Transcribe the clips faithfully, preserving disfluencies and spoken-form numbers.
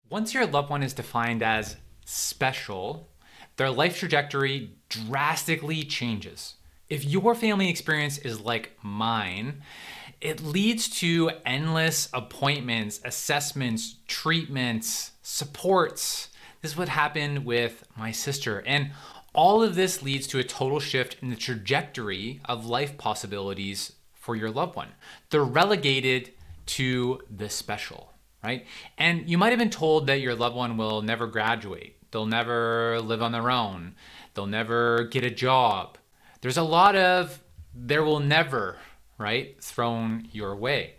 Once your loved one is defined as special, their life trajectory drastically changes. If your family experience is like mine, it leads to endless appointments, assessments, treatments, supports. This is what happened with my sister. And all of this leads to a total shift in the trajectory of life possibilities for your loved one. They're relegated to the special, right? And you might have been told that your loved one will never graduate. They'll never live on their own. They'll never get a job. There's a lot of there will never, right, thrown your way.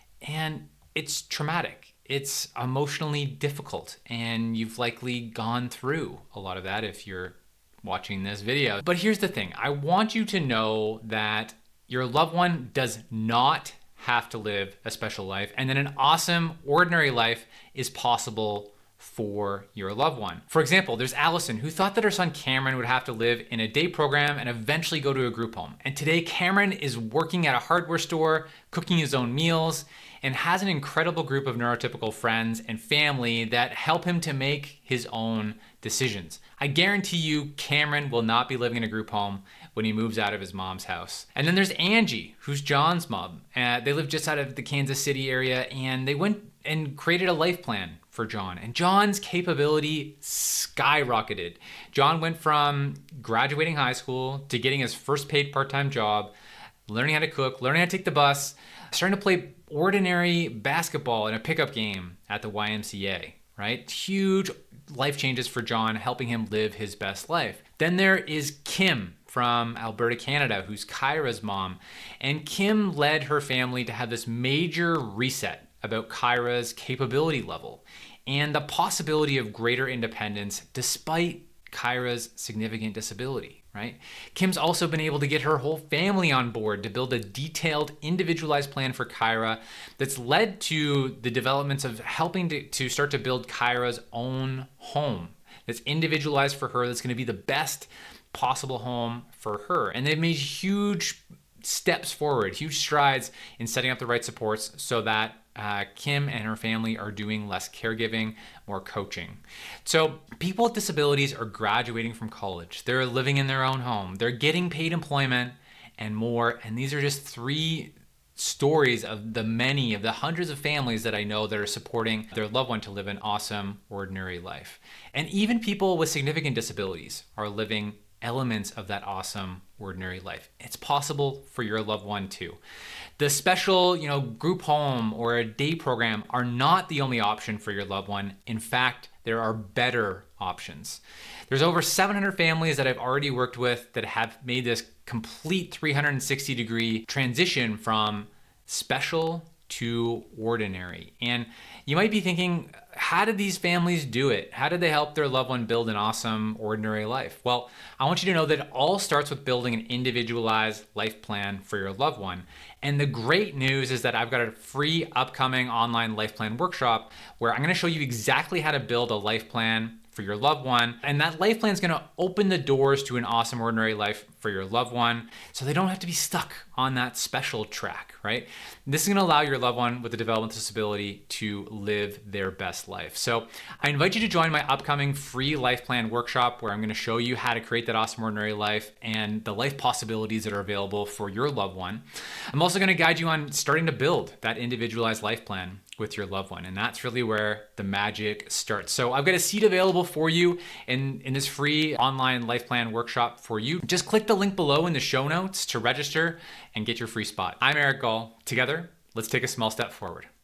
And it's traumatic. It's emotionally difficult. And you've likely gone through a lot of that if you're watching this video. But here's the thing. I want you to know that your loved one does not have to live a special life, and that an awesome, ordinary life is possible for your loved one. For example, there's Allison, who thought that her son Cameron would have to live in a day program and eventually go to a group home. And today Cameron is working at a hardware store, cooking his own meals, and has an incredible group of neurotypical friends and family that help him to make his own decisions. I guarantee you Cameron will not be living in a group home when he moves out of his mom's house. And then there's Angie, who's John's mom. Uh, they live just out of the Kansas City area, and they went and created a life plan for John. And John's capability skyrocketed. John went from graduating high school to getting his first paid part-time job, learning how to cook, learning how to take the bus, starting to play ordinary basketball in a pickup game at the Y M C A, right? Huge life changes for John, helping him live his best life. Then there is Kim from Alberta, Canada, who's Kyra's mom. And Kim led her family to have this major reset about Kyra's capability level and the possibility of greater independence despite Kyra's significant disability, right? Kim's also been able to get her whole family on board to build a detailed, individualized plan for Kyra that's led to the developments of helping to, to start to build Kyra's own home that's individualized for her, that's going to be the best possible home for her. And they've made huge steps forward, huge strides in setting up the right supports so that uh, Kim and her family are doing less caregiving, more coaching. So people with disabilities are graduating from college. They're living in their own home. They're getting paid employment and more. And these are just three stories of the many of the hundreds of families that I know that are supporting their loved one to live an awesome, ordinary life. And even people with significant disabilities are living elements of that awesome, ordinary life. It's possible for your loved one too. The special, you know, group home or a day program are not the only option for your loved one. In fact, there are better options. There's over seven hundred families that I've already worked with that have made this complete three hundred sixty degree transition from special to ordinary. And you might be thinking, how did these families do it? How did they help their loved one build an awesome, ordinary life? Well, I want you to know that it all starts with building an individualized life plan for your loved one. And the great news is that I've got a free upcoming online life plan workshop where I'm going to show you exactly how to build a life plan for your loved one. And that life plan is going to open the doors to an awesome, ordinary life for your loved one so they don't have to be stuck on that special track, right? This is going to allow your loved one with a developmental disability to live their best life. So I invite you to join my upcoming free life plan workshop where I'm going to show you how to create that awesome, ordinary life and the life possibilities that are available for your loved one. I'm also going to guide you on starting to build that individualized life plan with your loved one. And that's really where the magic starts. So I've got a seat available for you in, in this free online life plan workshop for you. Just click the link below in the show notes to register and get your free spot. I'm Eric Gall. Together, let's take a small step forward.